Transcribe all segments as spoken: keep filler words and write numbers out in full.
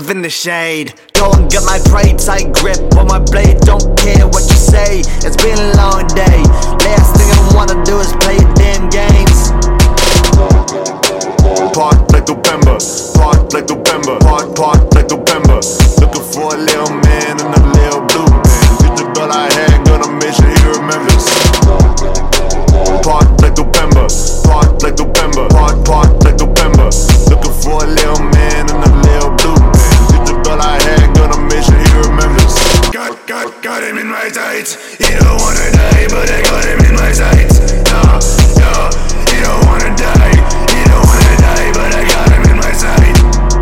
live in the shade. Go and get my prey, tight grip on my blade. Don't care what you say, it's been a long day. Last thing I wanna do is play damn games. Park like November, park like November, park, park like November. Looking for a little man in a little blue band. Get the thought I had, gonna make sure he remembers. Park like November, park like November, park, park like November. Looking for a little man in a little blue band. Get the thought I had, gonna make sure he remembers. Got, got, got him in my sights. He don't wanna die, but I got him in my sights. Nah, nah, he don't wanna die. He don't wanna die, but I got him in my sights.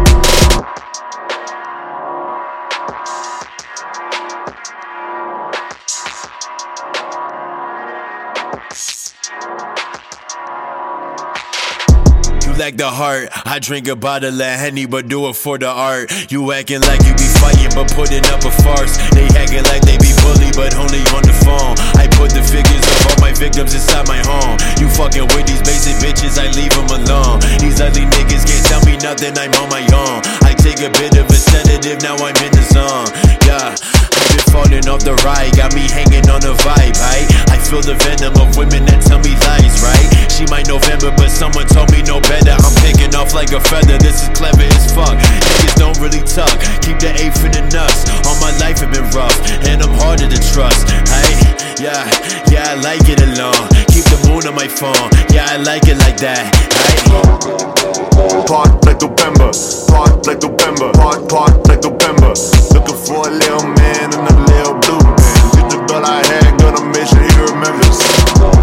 Like the heart, I drink a bottle of Henny, but do it for the art. You acting like you be fighting, but putting up a farce. They acting like they be bullied, but only on the phone. I put the figures of all my victims inside my home. You fucking with these basic bitches, I leave them alone. These ugly niggas can't tell me nothing, I'm on my own. I take a bit of a sedative, now I'm in the zone. Yeah, I've been falling off the ride, got me hanging on the vibe, right? I feel the venom of women that tell me lies, right? She might November, but someone told me no better. I'm picking off like a feather, this is clever as fuck. Niggas don't really talk, keep the eighth in the nuts. All my life have been rough, and I'm harder to trust. Hey, yeah, yeah, I like it alone. Keep the moon on my phone, yeah, I like it like that. Hey. Park like November, park like November, park, park like November. Looking for a little man in a little blue band. Get the thought I had, gonna make sure he remembers.